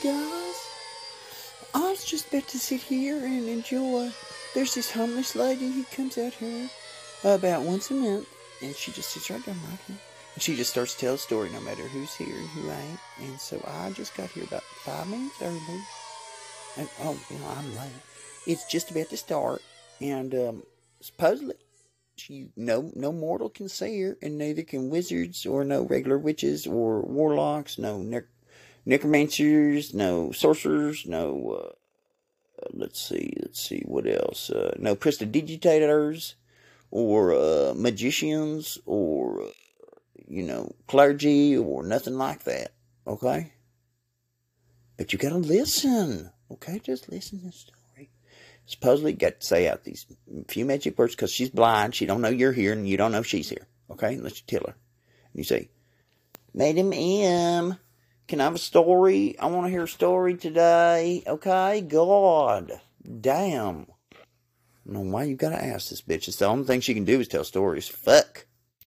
guys. I was just about to sit here and enjoy. There's this homeless lady who comes out here about once a month, and she just sits right down right here. And she just starts to tell a story no matter who's here and who ain't. And so I just got here about 5 minutes early. And, I'm late. It's just about to start. And supposedly, no mortal can see her, and neither can wizards or no regular witches or warlocks, no necromancers, no sorcerers, no, let's see, what else? No prestidigitators, or magicians, or, clergy, or nothing like that, okay? But you gotta listen, okay? Just listen to the story. Supposedly, got to say out these few magic words, because she's blind, she don't know you're here, and you don't know she's here, okay? Unless you tell her. And you say, Madam M, can I have a story? I want to hear a story today. Okay? God. Damn. I don't know why you gotta ask this bitch. It's the only thing she can do is tell stories. Fuck.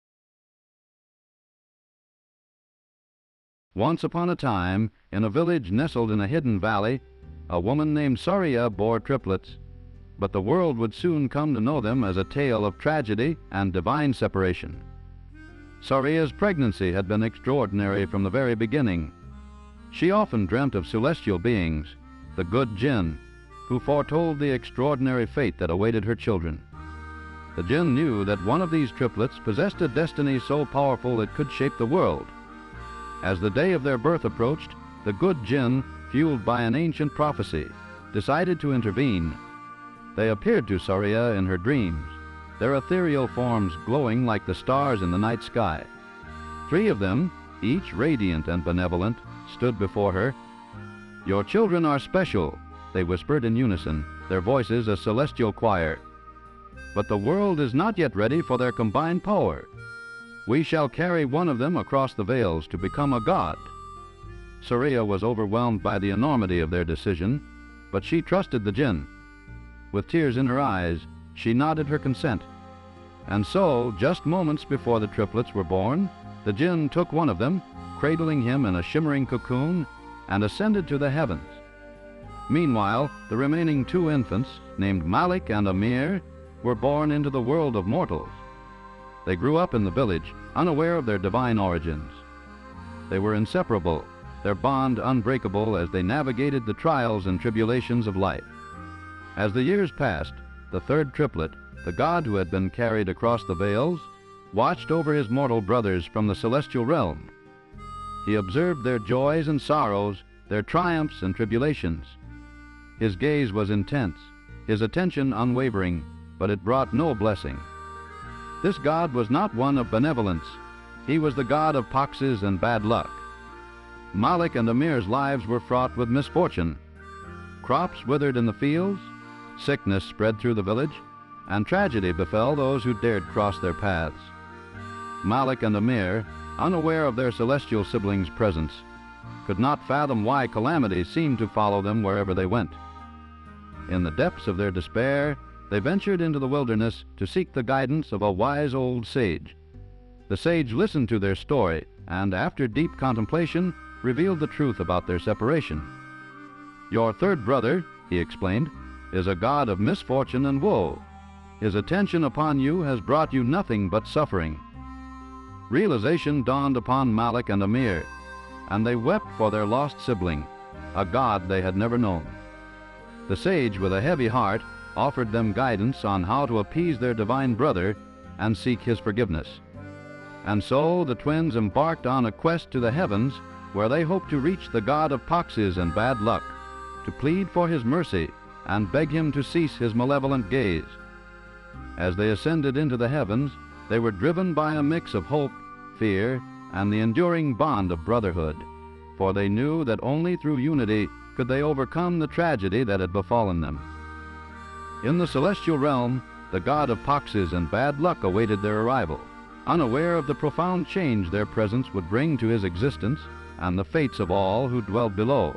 Once upon a time, in a village nestled in a hidden valley, a woman named Saria bore triplets. But the world would soon come to know them as a tale of tragedy and divine separation. Saria's pregnancy had been extraordinary from the very beginning. She often dreamt of celestial beings, the good jinn, who foretold the extraordinary fate that awaited her children. The jinn knew that one of these triplets possessed a destiny so powerful it could shape the world. As the day of their birth approached, the good jinn, fueled by an ancient prophecy, decided to intervene. They appeared to Saria in her dreams, their ethereal forms glowing like the stars in the night sky. 3 of them, each radiant and benevolent, stood before her. "Your children are special," they whispered in unison, their voices a celestial choir. "But the world is not yet ready for their combined power. We shall carry one of them across the veils to become a god." Saria was overwhelmed by the enormity of their decision, but she trusted the jinn. With tears in her eyes, she nodded her consent. And so, just moments before the triplets were born, the jinn took one of them, cradling him in a shimmering cocoon, and ascended to the heavens. Meanwhile, the remaining 2 infants, named Malik and Amir, were born into the world of mortals. They grew up in the village, unaware of their divine origins. They were inseparable, their bond unbreakable as they navigated the trials and tribulations of life. As the years passed, the 3rd triplet, the god who had been carried across the veils, watched over his mortal brothers from the celestial realm. He observed their joys and sorrows, their triumphs and tribulations. His gaze was intense, his attention unwavering, but it brought no blessing. This god was not one of benevolence. He was the god of poxes and bad luck. Malik and Amir's lives were fraught with misfortune. Crops withered in the fields, sickness spread through the village, and tragedy befell those who dared cross their paths. Malik and Amir, unaware of their celestial siblings' presence, could not fathom why calamity seemed to follow them wherever they went. In the depths of their despair, they ventured into the wilderness to seek the guidance of a wise old sage. The sage listened to their story and, after deep contemplation, revealed the truth about their separation. "Your 3rd brother," he explained, "is a god of misfortune and woe. His attention upon you has brought you nothing but suffering." Realization dawned upon Malik and Amir, and they wept for their lost sibling, a god they had never known. The sage, with a heavy heart, offered them guidance on how to appease their divine brother and seek his forgiveness. And so the twins embarked on a quest to the heavens, where they hoped to reach the god of poxes and bad luck, to plead for his mercy and beg him to cease his malevolent gaze. As they ascended into the heavens, they were driven by a mix of hope, fear, and the enduring bond of brotherhood, for they knew that only through unity could they overcome the tragedy that had befallen them. In the celestial realm, the god of poxes and bad luck awaited their arrival, unaware of the profound change their presence would bring to his existence and the fates of all who dwelled below.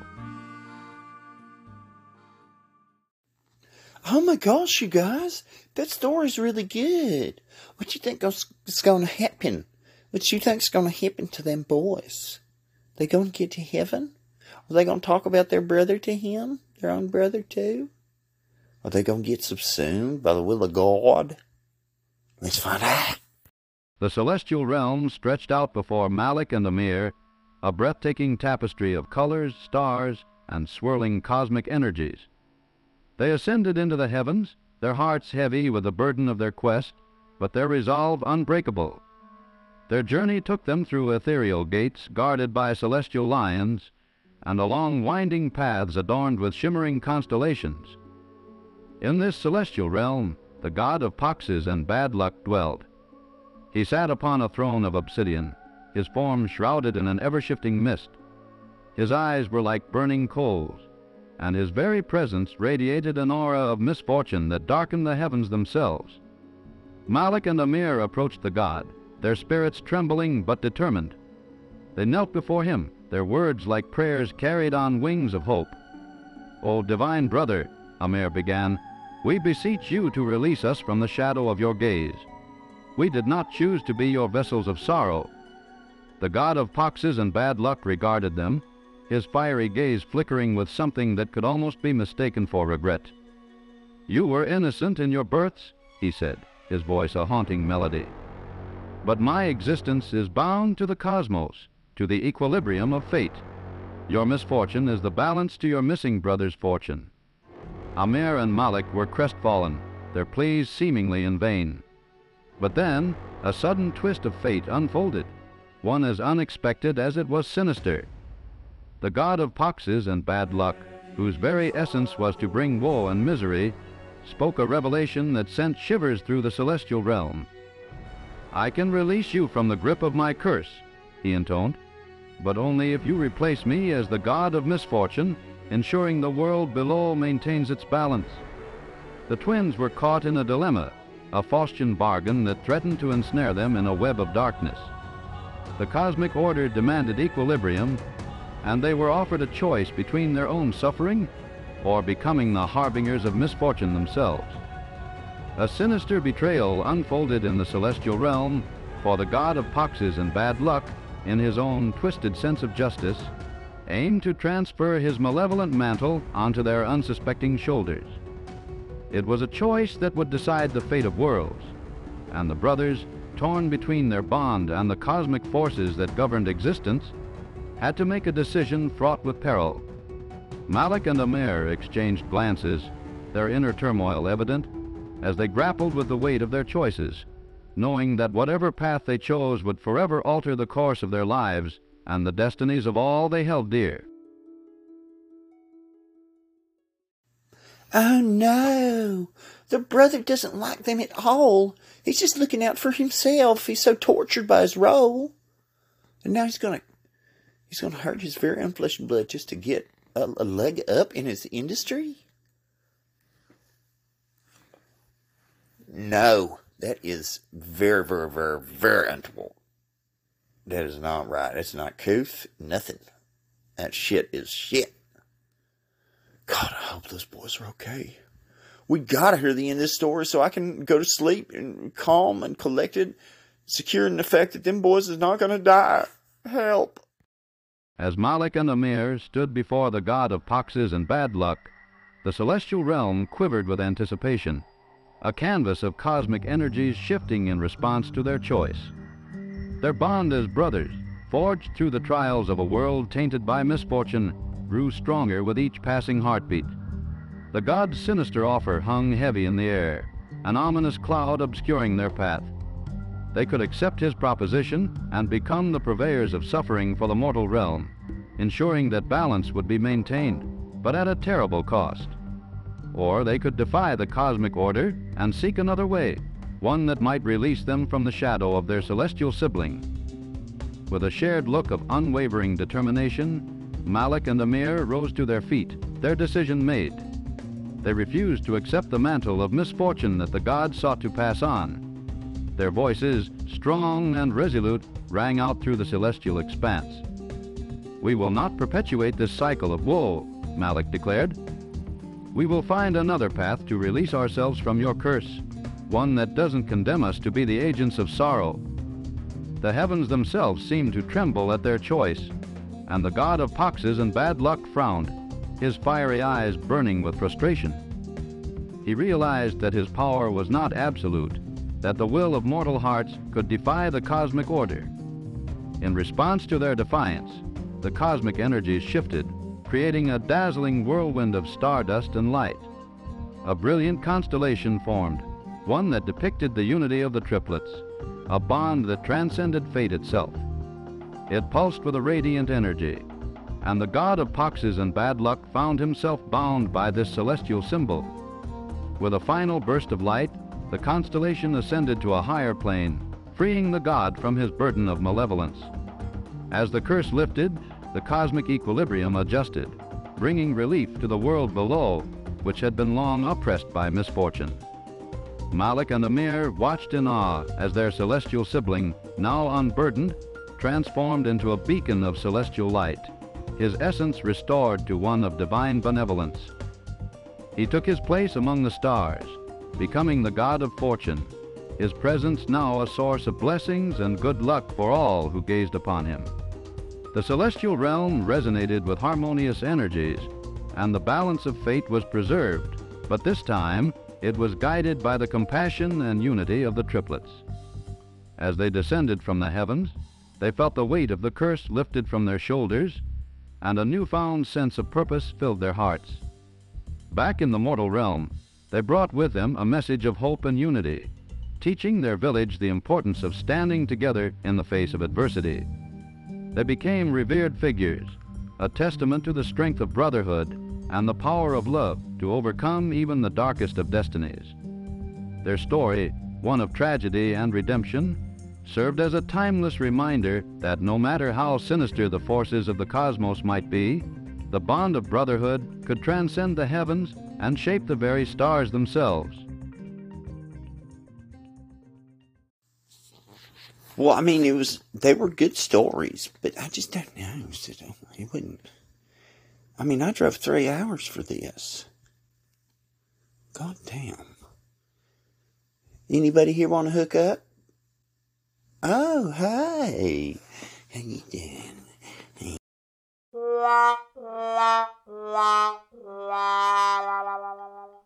Oh my gosh, you guys, that story's really good. What you think is going to happen? What you think's going to happen to them boys? They going to get to heaven? Are they going to talk about their brother to him? Their own brother too? Are they going to get subsumed by the will of God? Let's find out. The celestial realm stretched out before Malik and Amir, a breathtaking tapestry of colors, stars, and swirling cosmic energies. They ascended into the heavens, their hearts heavy with the burden of their quest, but their resolve unbreakable. Their journey took them through ethereal gates guarded by celestial lions, and along winding paths adorned with shimmering constellations. In this celestial realm, the god of Paxes and bad luck dwelled. He sat upon a throne of obsidian, his form shrouded in an ever-shifting mist. His eyes were like burning coals, and his very presence radiated an aura of misfortune that darkened the heavens themselves. Malik and Amir approached the god, their spirits trembling but determined. They knelt before him, their words like prayers carried on wings of hope. "O divine brother," Amir began, "we beseech you to release us from the shadow of your gaze. We did not choose to be your vessels of sorrow." The god of Paxes and bad luck regarded them, his fiery gaze flickering with something that could almost be mistaken for regret. "You were innocent in your births," he said, his voice a haunting melody. "But my existence is bound to the cosmos, to the equilibrium of fate. Your misfortune is the balance to your missing brother's fortune." Amir and Malik were crestfallen, their pleas seemingly in vain. But then a sudden twist of fate unfolded, one as unexpected as it was sinister. The god of Paxes and bad luck, whose very essence was to bring woe and misery, spoke a revelation that sent shivers through the celestial realm. "I can release you from the grip of my curse," he intoned, "but only if you replace me as the god of misfortune, ensuring the world below maintains its balance." The twins were caught in a dilemma, a Faustian bargain that threatened to ensnare them in a web of darkness. The cosmic order demanded equilibrium, and they were offered a choice between their own suffering or becoming the harbingers of misfortune themselves. A sinister betrayal unfolded in the celestial realm, for the god of Paxes and bad luck, in his own twisted sense of justice, aimed to transfer his malevolent mantle onto their unsuspecting shoulders. It was a choice that would decide the fate of worlds, and the brothers, torn between their bond and the cosmic forces that governed existence, had to make a decision fraught with peril. Malik and Amir exchanged glances, their inner turmoil evident, as they grappled with the weight of their choices, knowing that whatever path they chose would forever alter the course of their lives and the destinies of all they held dear. Oh no, the brother doesn't like them at all. He's just looking out for himself. He's so tortured by his role. And now he's gonna hurt his very own flesh and blood just to get a leg up in his industry? No, that is very, very, very, very untoward. That is not right. It's not couth, nothing. That shit is shit. God, I hope those boys are okay. We gotta hear the end of this story so I can go to sleep and calm and collected, secure in the fact that them boys is not gonna die. Help. As Malik and Amir stood before the god of Paxes and bad luck, the celestial realm quivered with anticipation, a canvas of cosmic energies shifting in response to their choice. Their bond as brothers, forged through the trials of a world tainted by misfortune, grew stronger with each passing heartbeat. The god's sinister offer hung heavy in the air, an ominous cloud obscuring their path. They could accept his proposition and become the purveyors of suffering for the mortal realm, ensuring that balance would be maintained, but at a terrible cost. Or they could defy the cosmic order and seek another way, one that might release them from the shadow of their celestial sibling. With a shared look of unwavering determination, Malik and Amir rose to their feet, their decision made. They refused to accept the mantle of misfortune that the gods sought to pass on. Their voices, strong and resolute, rang out through the celestial expanse. "We will not perpetuate this cycle of woe," Malik declared. "We will find another path to release ourselves from your curse, one that doesn't condemn us to be the agents of sorrow." The heavens themselves seemed to tremble at their choice, and the god of poxes and bad luck frowned, his fiery eyes burning with frustration. He realized that his power was not absolute, that the will of mortal hearts could defy the cosmic order. In response to their defiance, the cosmic energies shifted, creating a dazzling whirlwind of stardust and light. A brilliant constellation formed, one that depicted the unity of the triplets, a bond that transcended fate itself. It pulsed with a radiant energy, and the god of poxes and bad luck found himself bound by this celestial symbol. With a final burst of light, the constellation ascended to a higher plane, freeing the god from his burden of malevolence. As the curse lifted, the cosmic equilibrium adjusted, bringing relief to the world below, which had been long oppressed by misfortune. Malik and Amir watched in awe as their celestial sibling, now unburdened, transformed into a beacon of celestial light, his essence restored to one of divine benevolence. He took his place among the stars, becoming the god of fortune, his presence now a source of blessings and good luck for all who gazed upon him. The celestial realm resonated with harmonious energies, and the balance of fate was preserved, but this time it was guided by the compassion and unity of the triplets. As they descended from the heavens, they felt the weight of the curse lifted from their shoulders, and a newfound sense of purpose filled their hearts. Back in the mortal realm, they brought with them a message of hope and unity, teaching their village the importance of standing together in the face of adversity. They became revered figures, a testament to the strength of brotherhood and the power of love to overcome even the darkest of destinies. Their story, one of tragedy and redemption, served as a timeless reminder that no matter how sinister the forces of the cosmos might be, the bond of brotherhood could transcend the heavens and shape the very stars themselves. Well, I mean, they were good stories, but I just don't know. It wouldn't. I mean, I drove 3 hours for this. God damn. Anybody here want to hook up? Oh, hey. How you doing? Hey.